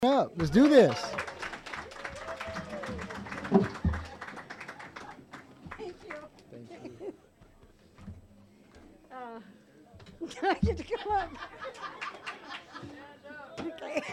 Up. Let's do this. Thank you. Thank you. I get to come up. Okay.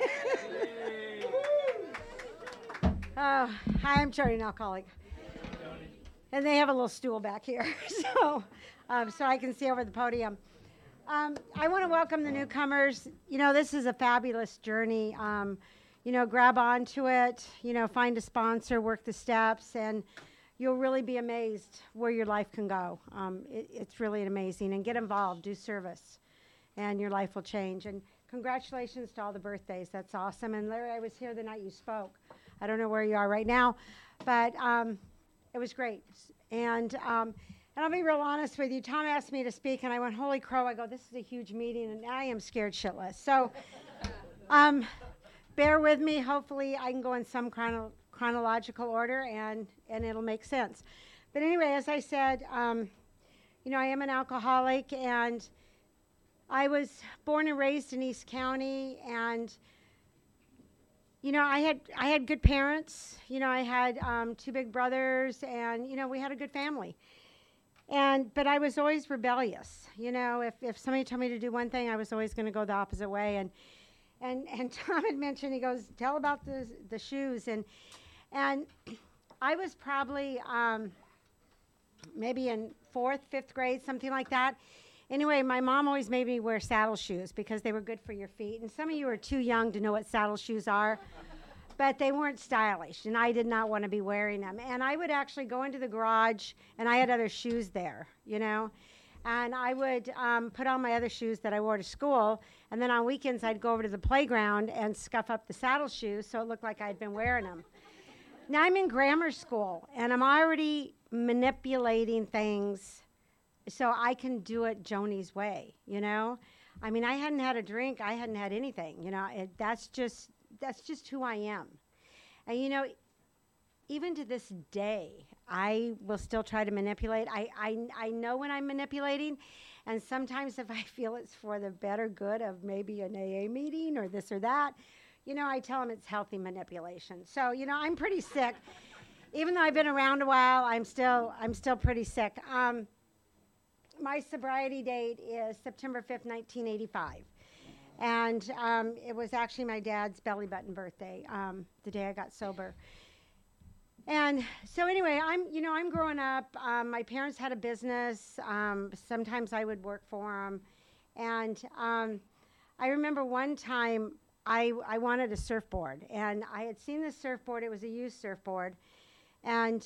Hi, I'm Jody, an alcoholic. And they have a little stool back here, so I can see over the podium. I want to welcome the newcomers. You know, this is a fabulous journey. Grab onto it, find a sponsor, work the steps, and you'll really be amazed where your life can go. It's really amazing. And get involved, do service, and your life will change. And congratulations to all the birthdays. That's awesome. And Larry, I was here the night you spoke. I don't know where you are right now, but it was great. And I'll be real honest with you. Tom asked me to speak, and I went, holy crow. I go, this is a huge meeting, and I am scared shitless. So bear with me. Hopefully, I can go in some chronological order, and it'll make sense. But anyway, as I said, I am an alcoholic, and I was born and raised in East County, and I had good parents. I had two big brothers, and we had a good family. But I was always rebellious. If somebody told me to do one thing, I was always going to go the opposite way. And Tom had mentioned, he goes, tell about the shoes. And I was probably maybe in 4th, 5th grade, something like that. Anyway, my mom always made me wear saddle shoes because they were good for your feet. And some of you are too young to know what saddle shoes are, but they weren't stylish, and I did not want to be wearing them. And I would actually go into the garage, and I had other shoes there, and I would put on my other shoes that I wore to school, and then on weekends I'd go over to the playground and scuff up the saddle shoes so it looked like I'd been wearing them. Now I'm in grammar school, and I'm already manipulating things so I can do it Joni's way, I mean, I hadn't had a drink. I hadn't had anything, that's just who I am. And, even to this day, I will still try to manipulate. I know when I'm manipulating, and sometimes if I feel it's for the better good of maybe an AA meeting or this or that, I tell them it's healthy manipulation. So, I'm pretty sick. Even though I've been around a while, I'm still pretty sick. My sobriety date is September 5th, 1985. And it was actually my dad's belly button birthday, the day I got sober. And so anyway, I'm growing up. My parents had a business. Sometimes I would work for them. And I remember one time I wanted a surfboard. And I had seen this surfboard. It was a used surfboard. And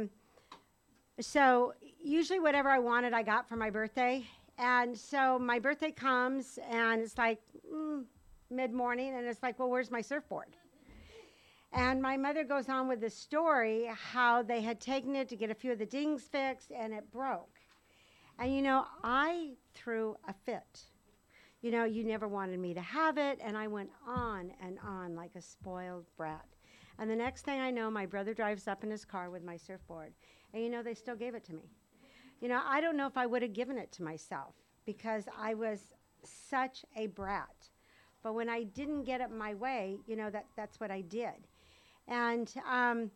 so usually whatever I wanted, I got for my birthday. And so my birthday comes, and it's like mid-morning, and it's like, well, where's my surfboard? And my mother goes on with the story how they had taken it to get a few of the dings fixed, and it broke. And, I threw a fit. You never wanted me to have it, and I went on and on like a spoiled brat. And the next thing I know, my brother drives up in his car with my surfboard, and, they still gave it to me. I don't know if I would have given it to myself because I was such a brat. But when I didn't get it my way, that's what I did. And, and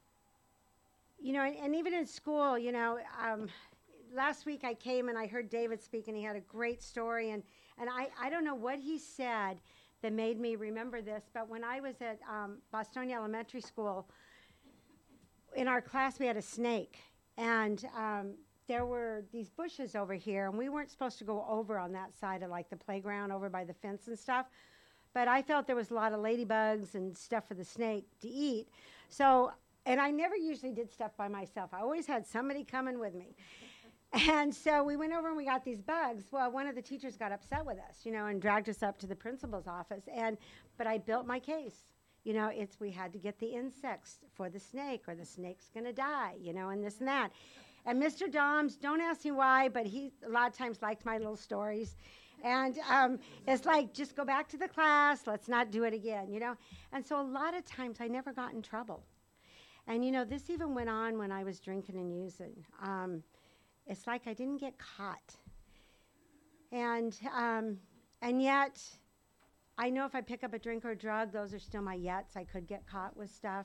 even in school, last week I came and I heard David speak, and he had a great story. And I don't know what he said that made me remember this, but when I was at Bostonia Elementary School, in our class we had a snake. And there were these bushes over here, and we weren't supposed to go over on that side of like the playground over by the fence and stuff. But I felt there was a lot of ladybugs and stuff for the snake to eat. So, and I never usually did stuff by myself. I always had somebody coming with me. And so we went over and we got these bugs. Well, one of the teachers got upset with us, and dragged us up to the principal's office. But I built my case. We had to get the insects for the snake, or the snake's going to die, and this and that. And Mr. Doms, don't ask me why, but he a lot of times liked my little stories. And it's like, just go back to the class. Let's not do it again, And so a lot of times I never got in trouble. And, this even went on when I was drinking and using. It's like I didn't get caught. And yet I know if I pick up a drink or a drug, those are still my yets. I could get caught with stuff.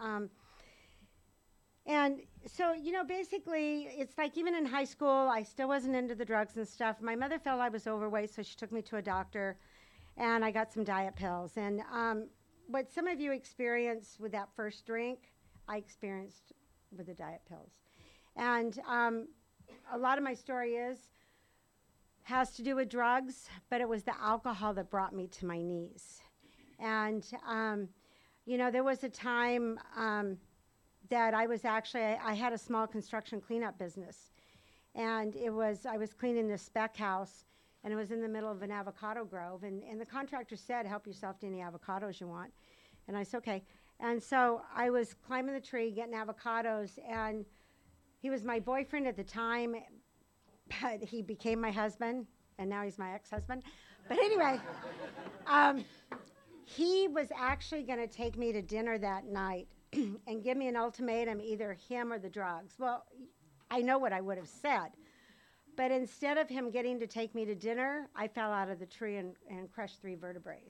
And so, basically, it's like even in high school, I still wasn't into the drugs and stuff. My mother felt I was overweight, so she took me to a doctor, and I got some diet pills. And what some of you experience with that first drink, I experienced with the diet pills. And a lot of my story has to do with drugs, but it was the alcohol that brought me to my knees. And, there was a time that I had a small construction cleanup business. And I was cleaning this spec house, and it was in the middle of an avocado grove. And the contractor said, help yourself to any avocados you want. And I said, okay. And so I was climbing the tree, getting avocados, and he was my boyfriend at the time, but he became my husband, and now he's my ex-husband. But anyway, he was actually going to take me to dinner that night and give me an ultimatum, either him or the drugs. Well, I know what I would have said. But instead of him getting to take me to dinner, I fell out of the tree and crushed 3 vertebrae,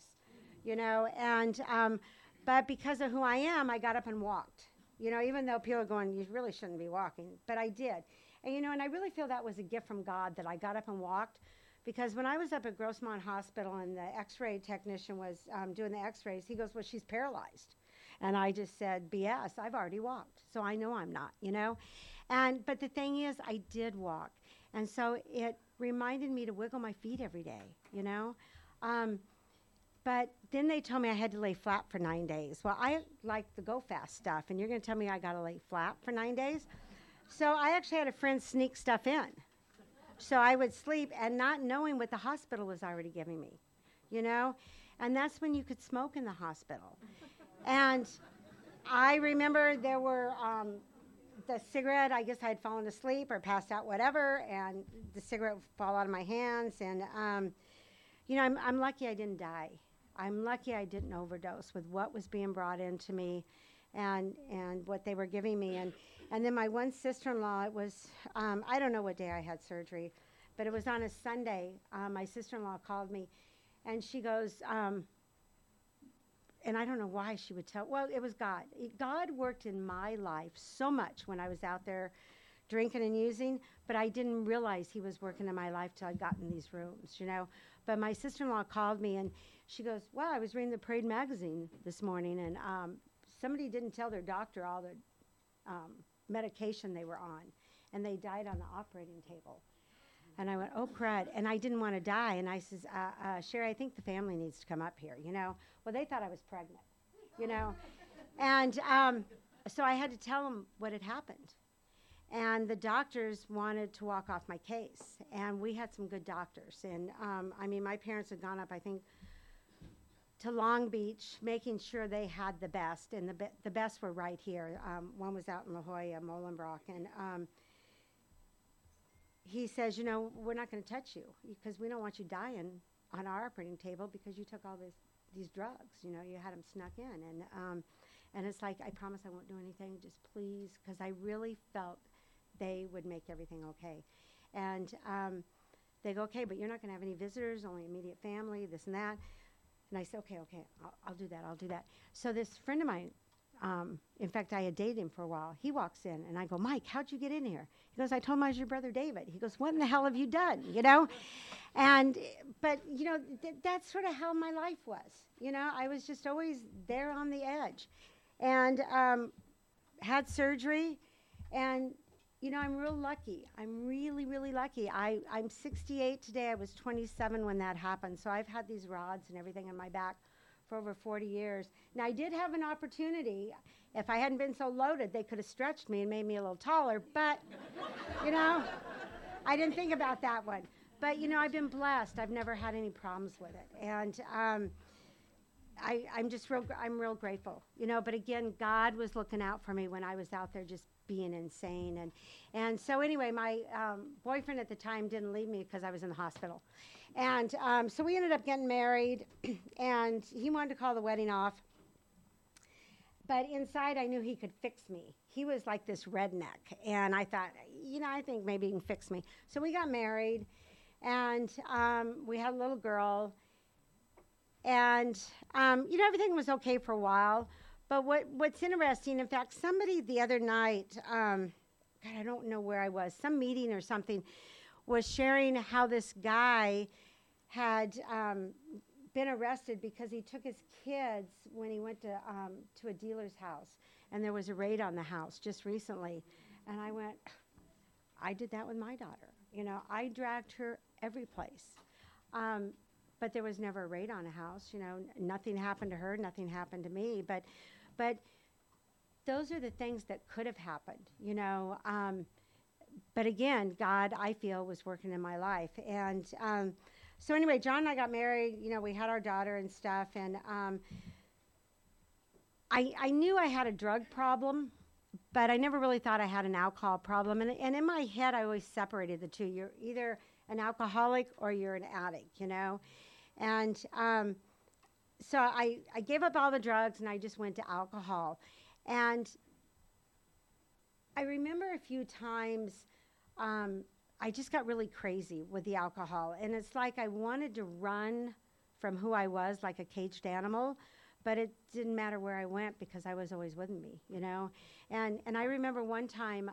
but because of who I am, I got up and walked, even though people are going, you really shouldn't be walking, but I did. And, and I really feel that was a gift from God that I got up and walked, because when I was up at Grossmont Hospital and the x-ray technician was doing the x-rays, he goes, well, she's paralyzed. And I just said, BS, I've already walked, so I know I'm not, But the thing is, I did walk. And so it reminded me to wiggle my feet every day, But then they told me I had to lay flat for 9 days. Well, I like the go fast stuff, and you're going to tell me I got to lay flat for 9 days? So I actually had a friend sneak stuff in. So I would sleep and not knowing what the hospital was already giving me, And that's when you could smoke in the hospital. And I remember there were the cigarette, I guess I had fallen asleep or passed out, whatever, and the cigarette would fall out of my hands. And, I'm lucky I didn't die. I'm lucky I didn't overdose with what was being brought into me and what they were giving me. And then my one sister-in-law, it was, I don't know what day I had surgery, but it was on a Sunday. My sister-in-law called me, and she goes, and I don't know why she would tell. Well, it was God. God worked in my life so much when I was out there drinking and using, but I didn't realize he was working in my life till I got in these rooms, But my sister-in-law called me, and she goes, wow, I was reading the Parade magazine this morning, and somebody didn't tell their doctor all the medication they were on, and they died on the operating table. And I went, oh, crud. And I didn't want to die. And I says, Sherry, I think the family needs to come up here, Well, they thought I was pregnant, And so I had to tell them what had happened. And the doctors wanted to walk off my case. And we had some good doctors. And, my parents had gone up, I think, to Long Beach, making sure they had the best. And the best were right here. One was out in La Jolla, Molenbrock. And he says, we're not going to touch you because we don't want you dying on our operating table because you took all these drugs. You had them snuck in. And it's like, I promise I won't do anything. Just please, because I really felt they would make everything okay. And they go, okay, but you're not going to have any visitors, only immediate family, this and that. And I said, okay, I'll do that. So this friend of mine, in fact, I had dated him for a while. He walks in, and I go, Mike, how'd you get in here? He goes, I told him I was your brother David. He goes, what in the hell have you done, But, that's sort of how my life was. I was just always there on the edge. And had surgery, and, I'm real lucky. I'm really, really lucky. I'm 68 today. I was 27 when that happened. So I've had these rods and everything in my back for over 40 years. Now, I did have an opportunity. If I hadn't been so loaded, they could have stretched me and made me a little taller. But, I didn't think about that one. But, I've been blessed. I've never had any problems with it. And I'm real grateful. But again, God was looking out for me when I was out there just being insane. And so anyway, my boyfriend at the time didn't leave me because I was in the hospital. And so we ended up getting married, and he wanted to call the wedding off. But inside, I knew he could fix me. He was like this redneck, and I thought, I think maybe he can fix me. So we got married, and we had a little girl. And everything was okay for a while. But what's interesting, in fact, somebody the other night, God, I don't know where I was, some meeting or something, was sharing how this guy had been arrested because he took his kids when he went to a dealer's house, and there was a raid on the house just recently. And I went, I did that with my daughter. I dragged her every place. But there was never a raid on a house. Nothing happened to her, nothing happened to me. But those are the things that could have happened. But again, God, I feel, was working in my life. And so anyway, John and I got married. We had our daughter and stuff. And I knew I had a drug problem, but I never really thought I had an alcohol problem. And in my head, I always separated the two. You're either an alcoholic or you're an addict, And so I gave up all the drugs and I just went to alcohol. And I remember a few times I just got really crazy with the alcohol. And it's like I wanted to run from who I was like a caged animal, but it didn't matter where I went because I was always with me, And I remember one time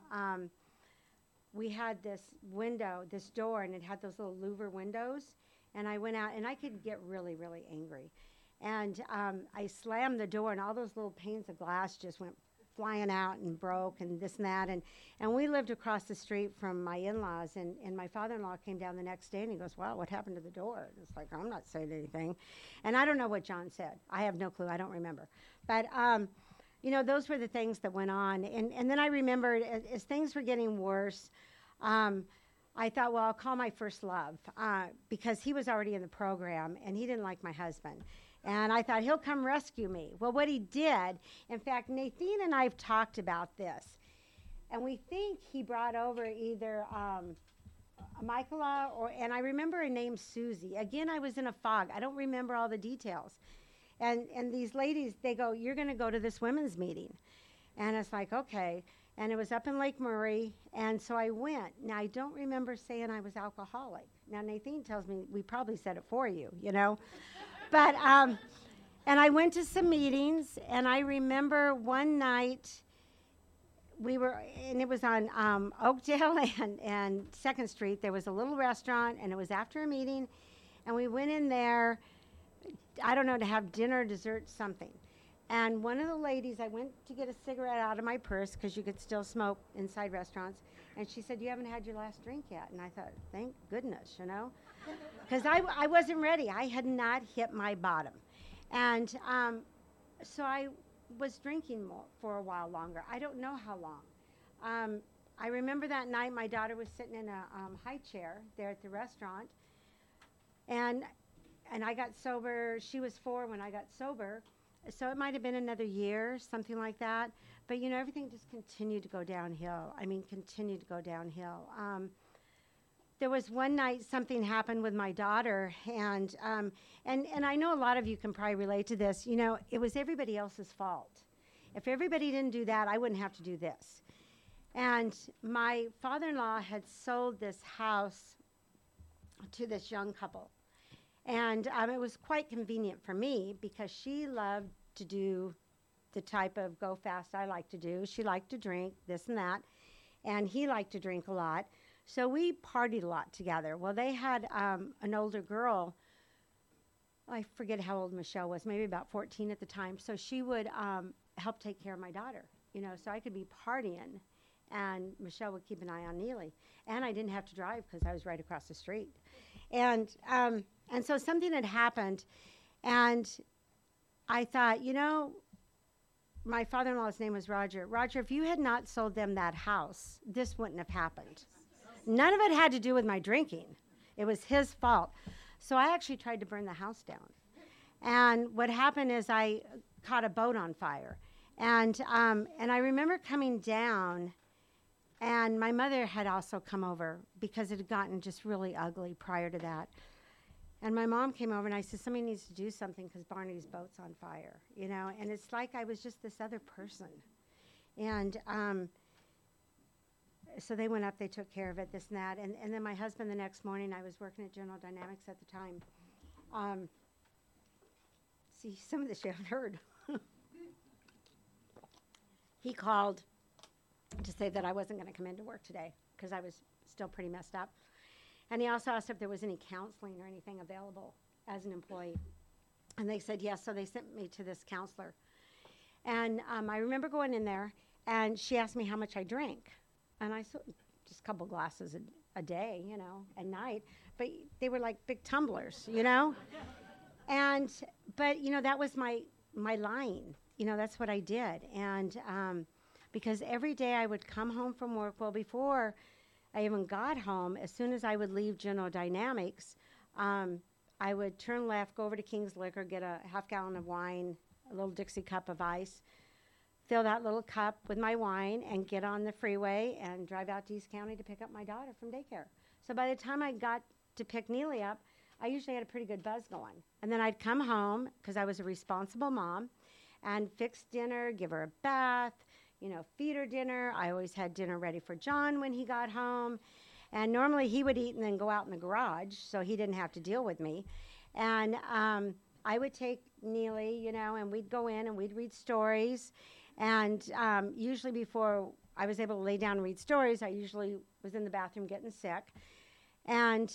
we had this window, this door, and it had those little louver windows. And I went out, and I could get really, really angry. And I slammed the door, and all those little panes of glass just went flying out and broke and this and that. And we lived across the street from my in-laws, and my father-in-law came down the next day, and he goes, "Well, what happened to the door?" And it's like, I'm not saying anything. And I don't know what John said. I have no clue. I don't remember. But, those were the things that went on. And then I remembered as things were getting worse, I thought, well, I'll call my first love because he was already in the program, and he didn't like my husband. And I thought, he'll come rescue me. Well, what he did, in fact, Nathan and I have talked about this, and we think he brought over either Michaela and I remember a name Susie. Again, I was in a fog. I don't remember all the details. And these ladies, they go, "You're going to go to this women's meeting." And it's like, okay. And it was up in Lake Murray, and so I went. Now, I don't remember saying I was alcoholic. Now, Nathan tells me we probably said it for you, But, and I went to some meetings, and I remember one night and it was on Oakdale and 2nd Street. There was a little restaurant, and it was after a meeting, and we went in there, I don't know, to have dinner, dessert, something. And one of the ladies, I went to get a cigarette out of my purse because you could still smoke inside restaurants. And she said, "You haven't had your last drink yet." And I thought, thank goodness, because I wasn't ready. I had not hit my bottom. And so I was drinking more for a while longer. I don't know how long. I remember that night my daughter was sitting in a high chair there at the restaurant. And I got sober. She was 4 when I got sober. So it might have been another year, something like that. But, everything just continued to go downhill. Continued to go downhill. There was one night something happened with my daughter, and I know a lot of you can probably relate to this. It was everybody else's fault. If everybody didn't do that, I wouldn't have to do this. And my father-in-law had sold this house to this young couple. And it was quite convenient for me because she loved to do the type of go fast I like to do. She liked to drink, this and that, and he liked to drink a lot. So we partied a lot together. Well, they had an older girl. I forget how old Michelle was, maybe about 14 at the time. So she would help take care of my daughter, so I could be partying, and Michelle would keep an eye on Neely. And I didn't have to drive because I was right across the street. And so something had happened, and I thought, my father-in-law's name was Roger. Roger, if you had not sold them that house, this wouldn't have happened. None of it had to do with my drinking. It was his fault. So I actually tried to burn the house down. And what happened is I caught a boat on fire. And I remember coming down, and my mother had also come over because it had gotten just really ugly prior to that. And my mom came over, and I said, "Somebody needs to do something because Barney's boat's on fire," And it's like I was just this other person. And so they went up, they took care of it, this and that. And then my husband the next morning, I was working at General Dynamics at the time. see, some of this you haven't heard. He called to say that I wasn't going to come into work today because I was still pretty messed up. And he also asked if there was any counseling or anything available as an employee. And they said yes, so they sent me to this counselor. And I remember going in there, and she asked me how much I drank. And I said, just a couple glasses a day, you know, at night. But they were like big tumblers, you know? But, you know, that was my line. You know, that's what I did. And because every day I would come home from work, well, before I even got home, as soon as I would leave General Dynamics, I would turn left, go over to King's Liquor, get a half-gallon of wine, a little Dixie cup of ice, fill that little cup with my wine, and get on the freeway and drive out to East County to pick up my daughter from daycare. So by the time I got to pick Neely up, I usually had a pretty good buzz going. And then I'd come home, because I was a responsible mom, and fix dinner, give her a bath, you know, feed her dinner. I always had dinner ready for John when he got home. And normally he would eat and then go out in the garage, so he didn't have to deal with me. And I would take Neely, you know, and we'd go in and we'd read stories. And usually before I was able to lay down and read stories, I usually was in the bathroom getting sick. And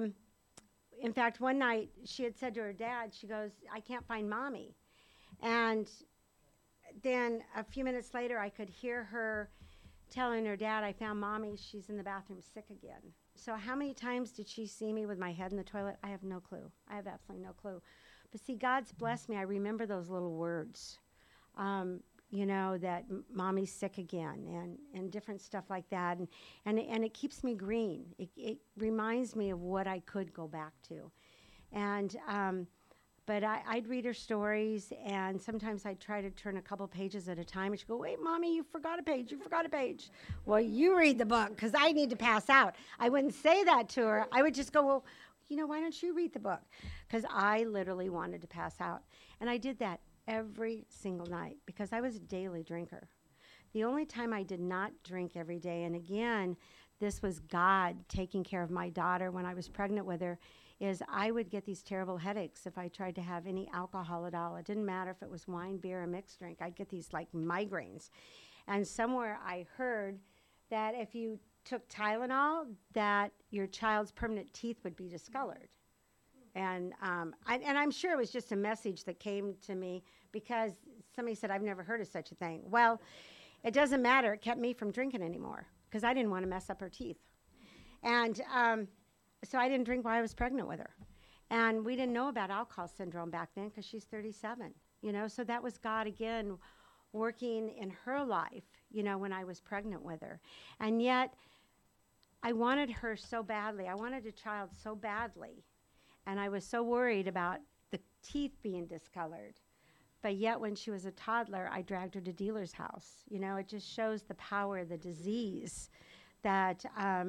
in fact, one night she had said to her dad, she goes, "I can't find Mommy." And then a few minutes later, I could hear her telling her dad, "I found Mommy. She's in the bathroom sick again." So how many times did she see me with my head in the toilet? I have no clue. I have absolutely no clue. But see, God's blessed me. I remember those little words, you know, that Mommy's sick again and different stuff like that. And it keeps me green. It reminds me of what I could go back to. And but I'd read her stories, and sometimes I'd try to turn a couple pages at a time, and she'd go, "Wait, Mommy, you forgot a page, you forgot a page." "Well, you read the book, because I need to pass out." I wouldn't say that to her. I would just go, "Well, you know, why don't you read the book?" Because I literally wanted to pass out. And I did that every single night, because I was a daily drinker. The only time I did not drink every day, and again, this was God taking care of my daughter when I was pregnant with her, is I would get these terrible headaches if I tried to have any alcohol at all. It didn't matter if it was wine, beer, or mixed drink. I'd get these like migraines. And somewhere I heard that if you took Tylenol, that your child's permanent teeth would be discolored. And I'm sure it was just a message that came to me because somebody said, "I've never heard of such a thing." Well, it doesn't matter. It kept me from drinking anymore because I didn't want to mess up her teeth. And so I didn't drink while I was pregnant with her. And we didn't know about alcohol syndrome back then because she's 37, you know. So that was God, again, working in her life, you know, when I was pregnant with her. And yet I wanted her so badly. I wanted a child so badly. And I was so worried about the teeth being discolored. But yet when she was a toddler, I dragged her to dealer's house. You know, it just shows the power of the disease that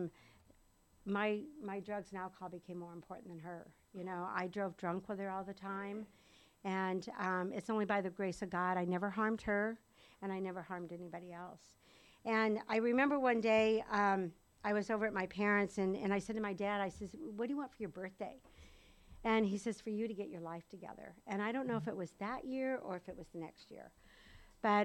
my drugs and alcohol became more important than her. You know, I drove drunk with her all the time. And it's only by the grace of God I never harmed her, and I never harmed anybody else. And I remember one day I was over at my parents', and I said to my dad, I says, "What do you want for your birthday?" And he says, "For you to get your life together." And I don't know if it was that year or if it was the next year. But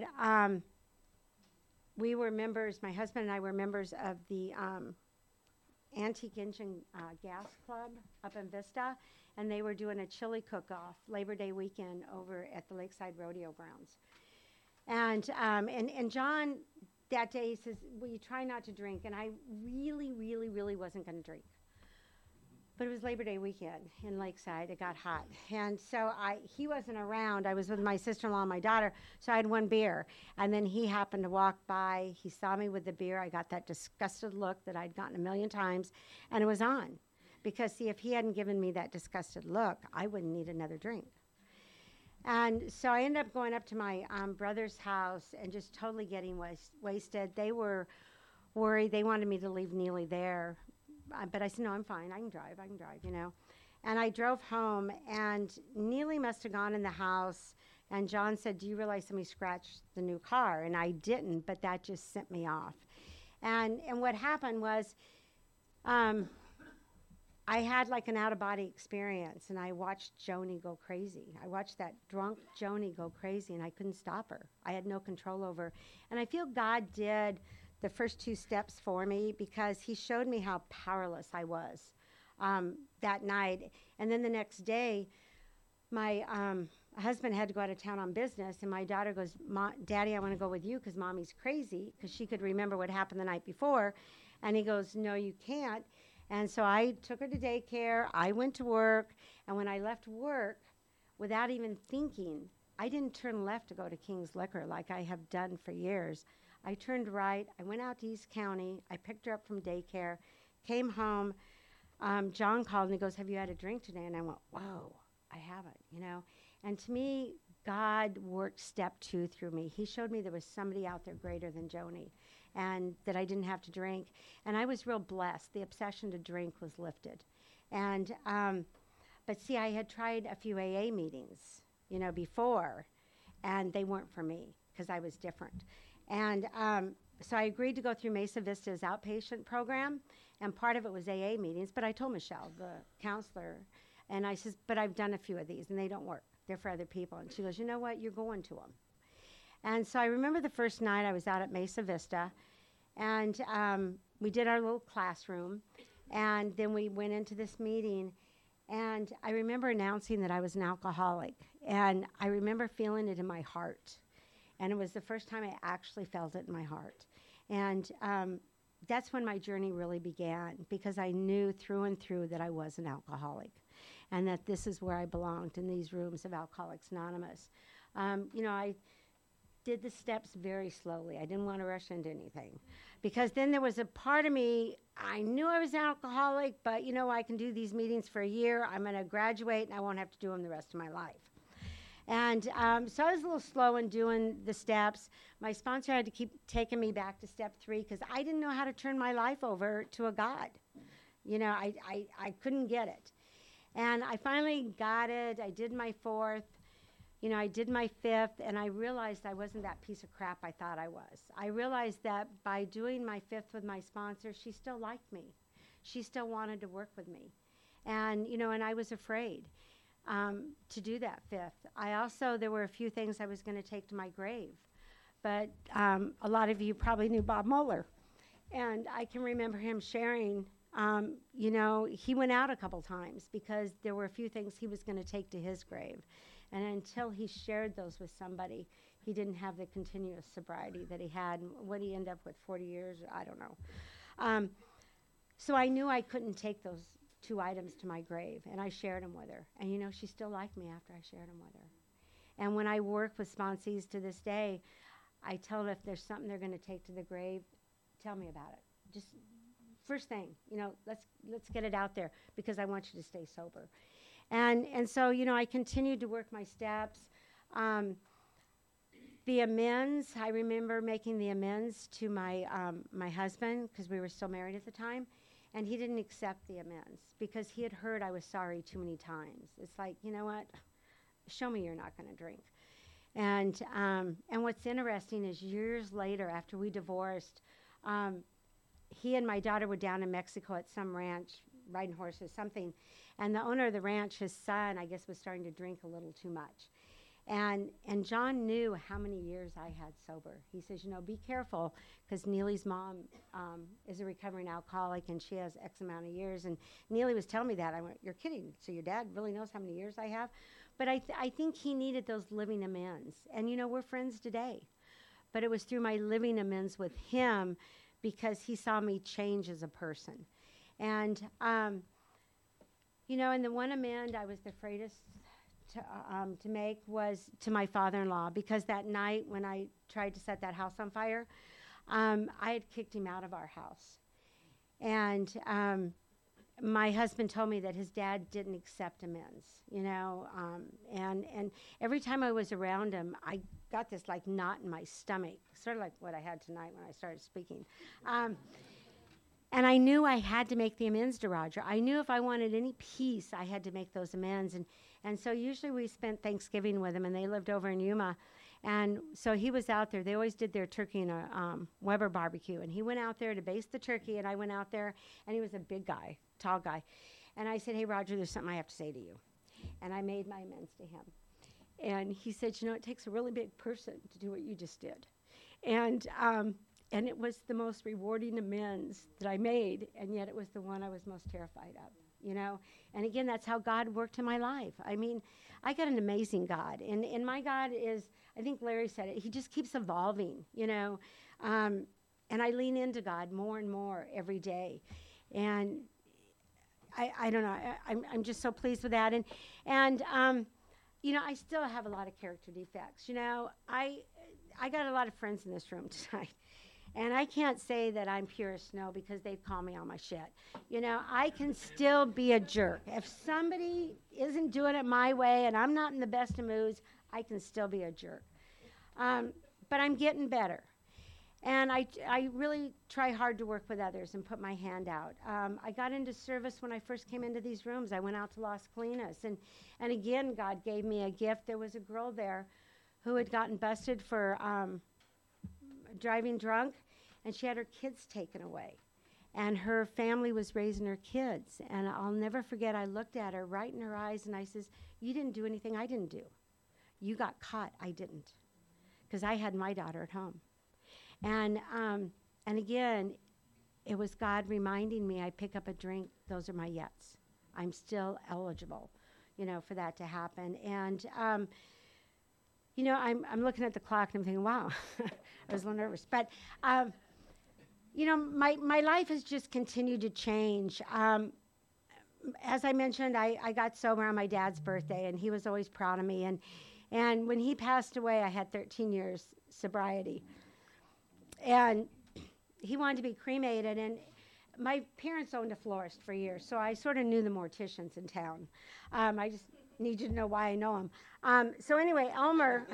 we were members, my husband and I were members of the Antique Engine Gas Club up in Vista, and they were doing a chili cook-off Labor Day weekend over at the Lakeside Rodeo Grounds. And John that day says, "Will you try not to drink?" And I really, really, really wasn't going to drink. But it was Labor Day weekend in Lakeside. It got hot. And so he wasn't around. I was with my sister-in-law and my daughter, so I had one beer. And then he happened to walk by. He saw me with the beer. I got that disgusted look that I'd gotten a million times, and it was on. Because, see, if he hadn't given me that disgusted look, I wouldn't need another drink. And so I ended up going up to my brother's house and just totally getting wasted. They were worried. They wanted me to leave Neely there. But I said, "No, I'm fine. I can drive, you know." And I drove home, and Neely must have gone in the house, and John said, "Do you realize somebody scratched the new car?" And I didn't, but that just sent me off. And what happened was I had like an out of body experience, and I watched Joni go crazy. I watched that drunk Joni go crazy, and I couldn't stop her. I had no control over her. And I feel God did the first two steps for me because He showed me how powerless I was that night. And then the next day, my husband had to go out of town on business, and my daughter goes, Daddy, I want to go with you because Mommy's crazy, because she could remember what happened the night before. And he goes, no, you can't. And so I took her to daycare. I went to work. And when I left work, without even thinking, I didn't turn left to go to King's Liquor like I have done for years. I turned right. I went out to East County. I picked her up from daycare, came home. John called and he goes, have you had a drink today? And I went, whoa, I haven't, you know. And to me, God worked step 2 through me. He showed me there was somebody out there greater than Joni, and that I didn't have to drink. And I was real blessed. The obsession to drink was lifted. And, but see, I had tried a few AA meetings, you know, before, and they weren't for me because I was different. And so I agreed to go through Mesa Vista's outpatient program, and part of it was AA meetings. But I told Michelle, the counselor, and I says, but I've done a few of these, and they don't work. They're for other people. And she goes, you know what? You're going to them. And so I remember the first night I was out at Mesa Vista, and we did our little classroom, and then we went into this meeting, and I remember announcing that I was an alcoholic, and I remember feeling it in my heart. And it was the first time I actually felt it in my heart. And that's when my journey really began, because I knew through and through that I was an alcoholic, and that this is where I belonged, in these rooms of Alcoholics Anonymous. You know, I did the steps very slowly. I didn't want to rush into anything, because then there was a part of me, I knew I was an alcoholic, but you know, I can do these meetings for a year. I'm going to graduate, and I won't have to do them the rest of my life. And so I was a little slow in doing the steps. My sponsor had to keep taking me back to step 3 because I didn't know how to turn my life over to a God. You know, I couldn't get it. And I finally got it. I did my 4th. You know, I did my 5th, and I realized I wasn't that piece of crap I thought I was. I realized that by doing my 5th with my sponsor, she still liked me. She still wanted to work with me. And, you know, and I was afraid to do that 5th. I also, there were a few things I was going to take to my grave. But a lot of you probably knew Bob Moeller. And I can remember him sharing, you know, he went out a couple times because there were a few things he was going to take to his grave. And until he shared those with somebody, he didn't have the continuous sobriety that he had. And what he ended up with, 40 years, I don't know. So I knew I couldn't take those 2 items to my grave, and I shared them with her. And you know, she still liked me after I shared them with her. And when I work with sponsees to this day, I tell them if there's something they're going to take to the grave, tell me about it. Just first thing, you know, let's get it out there, because I want you to stay sober. And so, you know, I continued to work my steps. The amends, I remember making the amends to my my husband, because we were still married at the time, and he didn't accept the amends because he had heard I was sorry too many times. It's like, you know what? Show me you're not going to drink. And what's interesting is years later, after we divorced, he and my daughter were down in Mexico at some ranch, riding horses, something. And the owner of the ranch, his son, I guess, was starting to drink a little too much. And John knew how many years I had sober. He says, you know, be careful, because Neely's mom is a recovering alcoholic, and she has X amount of years. And Neely was telling me that. I went, you're kidding. So your dad really knows how many years I have? But I think he needed those living amends. And, you know, we're friends today. But it was through my living amends with him, because he saw me change as a person. And, you know, and the one amend I was the afraidest to make was to my father-in-law, because that night when I tried to set that house on fire, I had kicked him out of our house. And my husband told me that his dad didn't accept amends, you know, and every time I was around him, I got this like knot in my stomach, sort of like what I had tonight when I started speaking. And I knew I had to make the amends to Roger. I knew if I wanted any peace, I had to make those amends. And so usually we spent Thanksgiving with him, and they lived over in Yuma. And so he was out there. They always did their turkey in a Weber barbecue. And he went out there to baste the turkey, and I went out there, and he was a big guy, tall guy. And I said, hey, Roger, there's something I have to say to you. And I made my amends to him. And he said, it takes a really big person to do what you just did. And it was the most rewarding amends that I made, and yet it was the one I was most terrified of, And again, that's how God worked in my life. I mean, I got an amazing God. And my God is, I think Larry said it, he just keeps evolving, and I lean into God more and more every day. And I don't know, I'm just so pleased with that. And I still have a lot of character defects. I got a lot of friends in this room tonight. And I can't say that I'm pure as snow because they've called me on my shit. I can still be a jerk. If somebody isn't doing it my way and I'm not in the best of moods, I can still be a jerk. But I'm getting better. And I really try hard to work with others and put my hand out. I got into service when I first came into these rooms. I went out to Las Colinas. And again, God gave me a gift. There was a girl there who had gotten busted for driving drunk, and she had her kids taken away. And her family was raising her kids. And I'll never forget, I looked at her right in her eyes, and I says, you didn't do anything I didn't do. You got caught, I didn't. Because I had my daughter at home. And again, it was God reminding me, I pick up a drink, those are my yets. I'm still eligible, for that to happen. And, I'm looking at the clock and I'm thinking, wow, I was a little nervous. But, my life has just continued to change. As I mentioned, I got sober on my dad's birthday, and he was always proud of me. And when he passed away, I had 13 years sobriety. And he wanted to be cremated, and my parents owned a florist for years, so I sort of knew the morticians in town. I just need you to know why I know them. So anyway, Elmer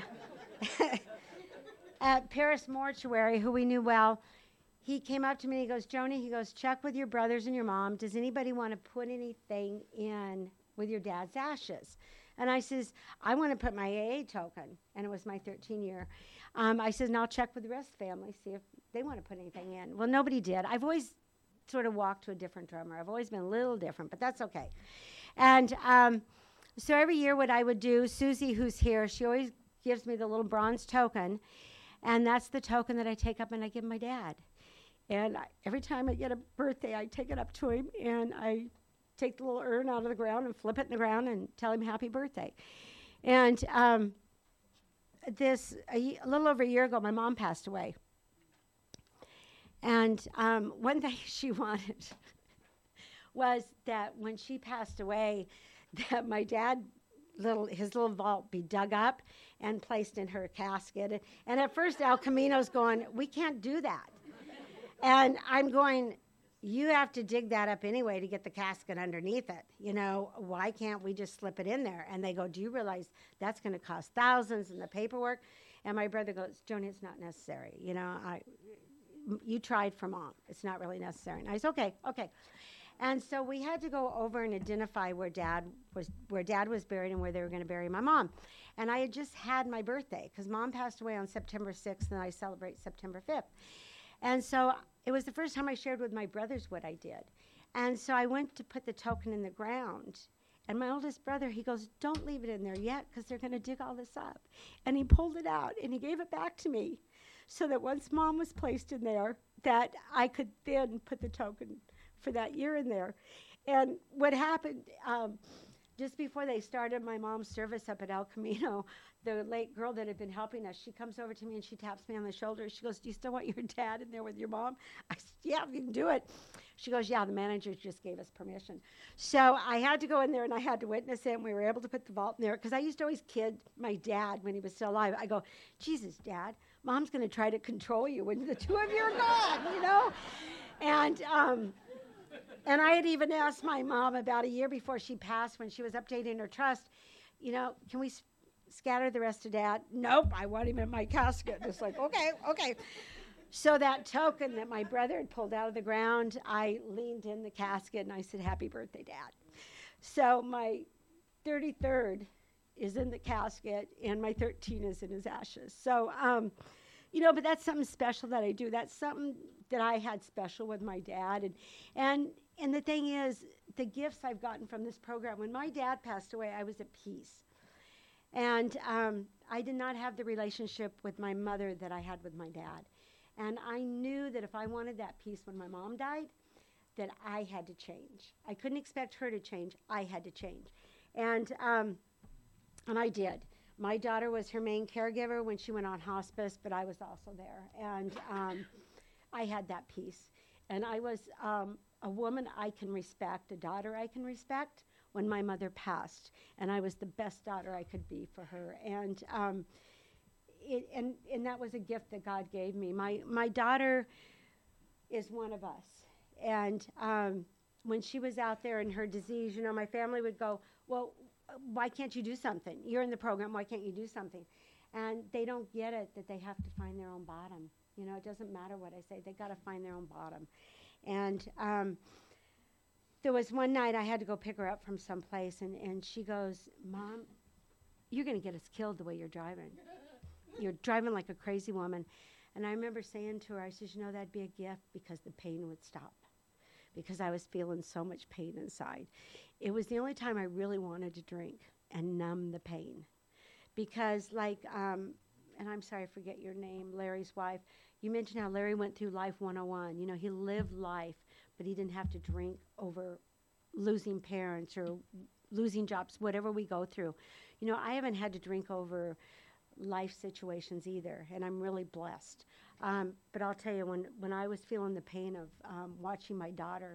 at Paris Mortuary, who we knew well, he came up to me and he goes, Joni, he goes, check with your brothers and your mom. Does anybody want to put anything in with your dad's ashes? And I says, I want to put my AA token. And it was my 13 year. I says, and I'll check with the rest of the family, see if they want to put anything in. Well, nobody did. I've always sort of walked to a different drummer. I've always been a little different, but that's okay. And so every year what I would do, Susie, who's here, she always gives me the little bronze token. And that's the token that I take up and I give my dad. And every time I get a birthday, I take it up to him, and I take the little urn out of the ground and flip it in the ground and tell him happy birthday. And a little over a year ago, my mom passed away. And one thing she wanted was that when she passed away, that my dad, his little vault be dug up and placed in her casket. And at first, El Camino's going, we can't do that. And I'm going, you have to dig that up anyway to get the casket underneath it. Why can't we just slip it in there? And they go, do you realize that's going to cost thousands in the paperwork? And my brother goes, Joni, it's not necessary. You tried for mom. It's not really necessary. And I said, okay. And so we had to go over and identify where dad was buried and where they were going to bury my mom. And I had just had my birthday because mom passed away on September 6th, and I celebrate September 5th. And so it was the first time I shared with my brothers what I did. And so I went to put the token in the ground. And my oldest brother, he goes, don't leave it in there yet because they're going to dig all this up. And he pulled it out and he gave it back to me so that once mom was placed in there, that I could then put the token for that year in there. And what happened, just before they started my mom's service up at El Camino, the late girl that had been helping us, she comes over to me and she taps me on the shoulder. She goes, do you still want your dad in there with your mom? I said, yeah, we can do it. She goes, yeah, the manager just gave us permission. So I had to go in there and I had to witness it, and we were able to put the vault in there because I used to always kid my dad when he was still alive. I go, Jesus, Dad, mom's going to try to control you when the two of you are gone, And I had even asked my mom about a year before she passed, when she was updating her trust, can we scatter the rest of Dad? Nope, I want him in my casket. It's like, okay. So that token that my brother had pulled out of the ground, I leaned in the casket and I said, happy birthday, Dad. So my 33rd is in the casket and my 13 is in his ashes. So, but that's something special that I do. That's something that I had special with my dad. And And the thing is, the gifts I've gotten from this program, when my dad passed away, I was at peace. And I did not have the relationship with my mother that I had with my dad. And I knew that if I wanted that peace when my mom died, that I had to change. I couldn't expect her to change. I had to change. And I did. My daughter was her main caregiver when she went on hospice, but I was also there. And I had that peace. And I was a woman I can respect, a daughter I can respect when my mother passed. And I was the best daughter I could be for her. And that was a gift that God gave me. My daughter is one of us. And when she was out there in her disease, you know, my family would go, well, why can't you do something? You're in the program, why can't you do something? And they don't get it that they have to find their own bottom. You know, it doesn't matter what I say, they got to find their own bottom. And there was one night I had to go pick her up from someplace, and she goes, Mom, you're going to get us killed the way you're driving. You're driving like a crazy woman. And I remember saying to her, I said, you know, that'd be a gift because the pain would stop, because I was feeling so much pain inside. It was the only time I really wanted to drink and numb the pain. Because like, and I'm sorry, I forget your name, Larry's wife, you mentioned how Larry went through life 101. You know, he lived life, but he didn't have to drink over losing parents or losing jobs, whatever we go through. You know, I haven't had to drink over life situations either, and I'm really blessed. But I'll tell you, when I was feeling the pain of watching my daughter,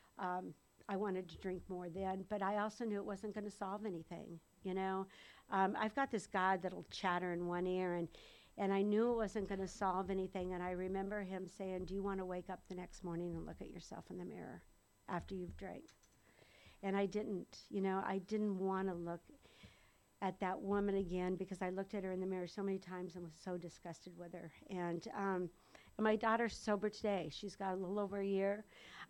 I wanted to drink more then, but I also knew it wasn't going to solve anything, you know. I've got this God that'll chatter in one ear, and I knew it wasn't going to solve anything, and I remember him saying, do you want to wake up the next morning and look at yourself in the mirror after you've drank? And I didn't, you know, I didn't want to look at that woman again, because I looked at her in the mirror so many times and was so disgusted with her. And my daughter's sober today. She's got a little over a year.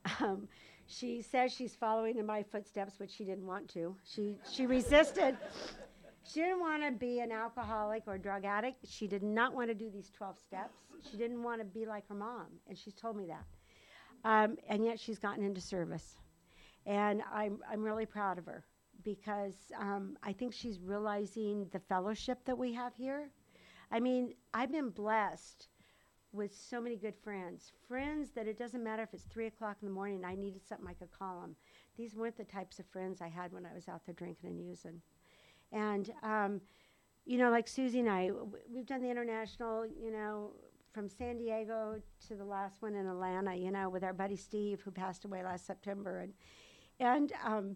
She says she's following in my footsteps, which she didn't want to. She resisted. She didn't want to be an alcoholic or drug addict. She did not want to do these 12 steps. She didn't want to be like her mom, and she's told me that. And yet she's gotten into service. And I'm really proud of her, because I think she's realizing the fellowship that we have here. I mean, I've been blessed with so many good friends that it doesn't matter if it's 3 o'clock in the morning and I needed something, I could call them. These weren't the types of friends I had when I was out there drinking and using. And, you know, like Susie and I, we've done the international, you know, from San Diego to the last one in Atlanta, you know, with our buddy Steve, who passed away last September. And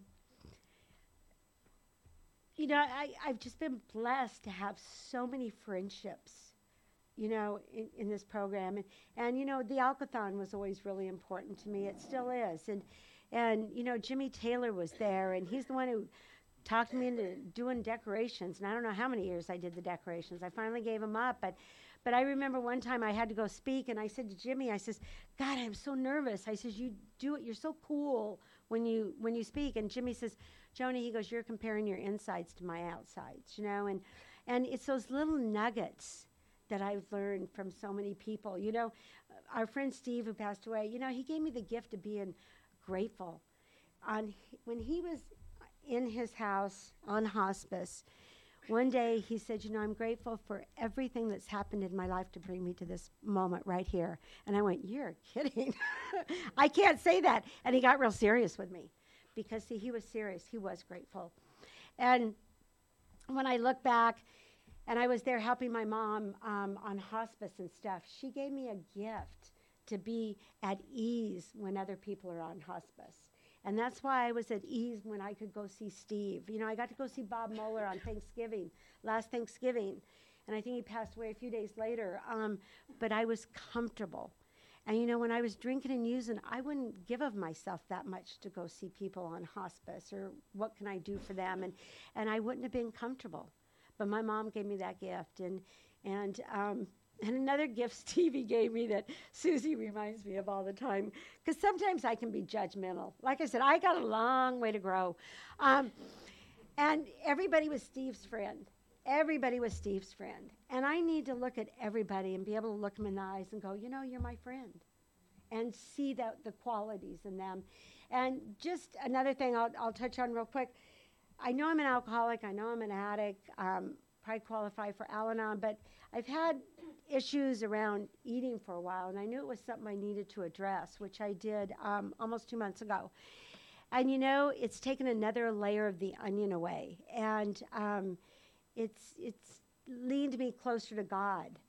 you know, I've just been blessed to have so many friendships, you know, in this program. And, you know, the Alcathon was always really important to me. It still is. And you know, Jimmy Taylor was there, and he's the one who talked me into doing decorations. And I don't know how many years I did the decorations. I finally gave them up. But I remember one time I had to go speak, and I said to Jimmy, I says, God, I'm so nervous. I says, you do it. You're so cool when you speak. And Jimmy says, Joni, he goes, you're comparing your insides to my outsides, you know. And it's those little nuggets that I've learned from so many people. You know, our friend Steve, who passed away, you know, he gave me the gift of being grateful. When he was in his house on hospice, one day he said, you know, I'm grateful for everything that's happened in my life to bring me to this moment right here. And I went, you're kidding. I can't say that. And he got real serious with me, because, see, he was serious. He was grateful. And when I look back, and I was there helping my mom on hospice and stuff, she gave me a gift to be at ease when other people are on hospice. And that's why I was at ease when I could go see Steve. You know, I got to go see Bob Moeller on Thanksgiving, last Thanksgiving. And I think he passed away a few days later. But I was comfortable. And, you know, when I was drinking and using, I wouldn't give of myself that much to go see people on hospice, or what can I do for them. And I wouldn't have been comfortable. But my mom gave me that gift. And another gift Stevie gave me that Susie reminds me of all the time, because sometimes I can be judgmental. Like I said, I got a long way to grow. And everybody was Steve's friend. Everybody was Steve's friend. And I need to look at everybody and be able to look them in the eyes and go, you know, you're my friend. And see the qualities in them. And just another thing I'll touch on real quick. I know I'm an alcoholic. I know I'm an addict. Probably qualify for Al-Anon, but I've had issues around eating for a while, and I knew it was something I needed to address, which I did almost 2 months ago. And it's taken another layer of the onion away, and it's leaned me closer to God.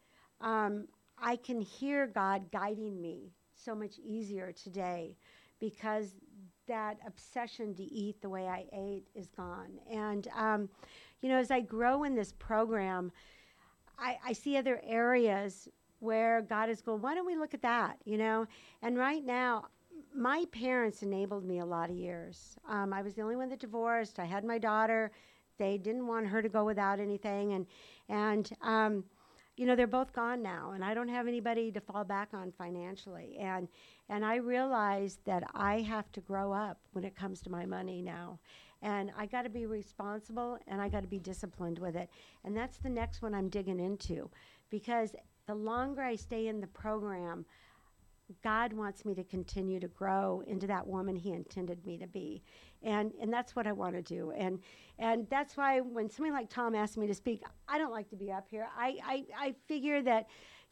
I can hear God guiding me so much easier today because that obsession to eat the way I ate is gone. And as I grow in this program, I see other areas where God is going, why don't we look at that, And right now, my parents enabled me a lot of years. I was the only one that divorced. I had my daughter. They didn't want her to go without anything. And they're both gone now, and I don't have anybody to fall back on financially. And I realized that I have to grow up when it comes to my money now. And I got to be responsible, and I got to be disciplined with it. And that's the next one I'm digging into, because the longer I stay in the program, God wants me to continue to grow into that woman he intended me to be. And that's what I want to do. And that's why when somebody like Tom asked me to speak, I don't like to be up here. I figure that,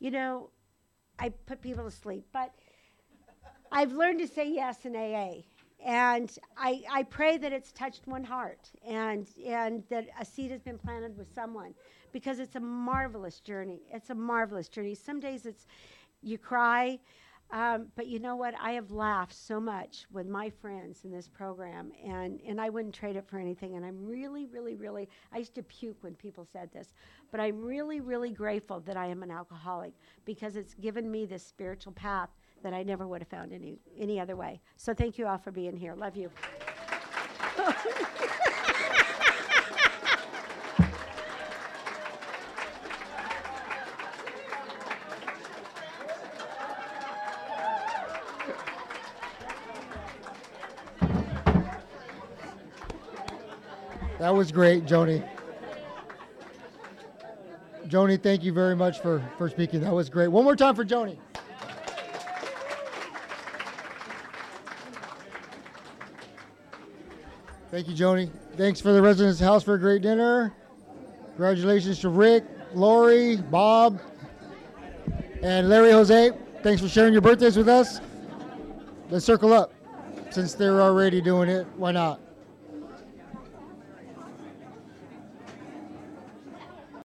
I put people to sleep. But I've learned to say yes in AA. And I pray that it's touched one heart and that a seed has been planted with someone, because it's a marvelous journey. It's a marvelous journey. Some days you cry. But you know what? I have laughed so much with my friends in this program, and I wouldn't trade it for anything. And I'm really, really, really, I used to puke when people said this, but I'm really, really grateful that I am an alcoholic, because it's given me this spiritual path that I never would have found any other way. So thank you all for being here. Love you. That was great, Joni. Joni, thank you very much for speaking. That was great. One more time for Joni. Thank you, Joni. Thanks for the Residence House for a great dinner. Congratulations to Rick, Lori, Bob, and Larry Jose. Thanks for sharing your birthdays with us. Let's circle up. Since they're already doing it, why not?